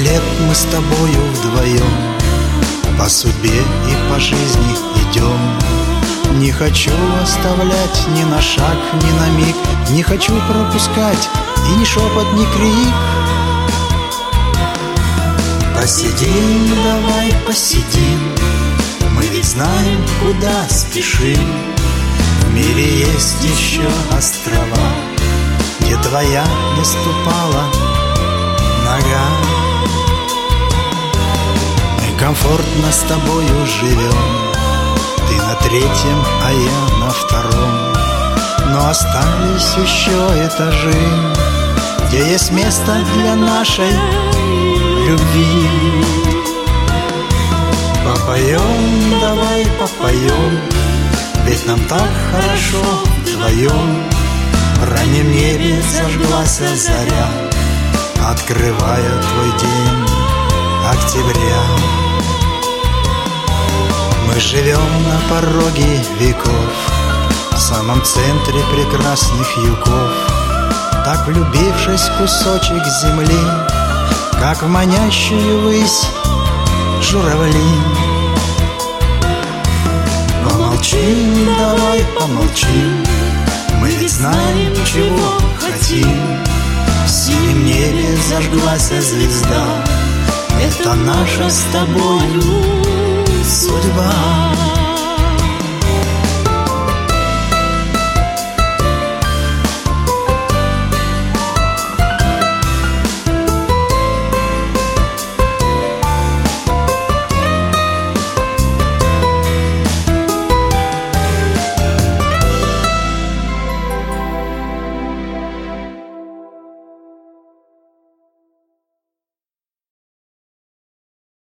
лет мы с тобою вдвоем по судьбе и по жизни идем. Не хочу оставлять ни на шаг, ни на миг, не хочу пропускать и ни шепот, ни крик. Посидим, давай посидим, мы ведь знаем, куда спешим. В мире есть еще острова, где твоя не ступала нога. Мы комфортно с тобою живем, ты на третьем, а я на втором. Но остались еще этажи, где есть место для нашей любви. Попоем, давай попоем, ведь нам так хорошо вдвоем. В раннем небе зажглась заря, открывая твой день октября. Мы живем на пороге веков, в самом центре прекрасных югов, так влюбившись в кусочек земли, как в манящую высь журавли. Помолчим, давай помолчим, мы ведь знаем, чего хотим. В синем небе зажглась звезда, это наша с тобою судьба.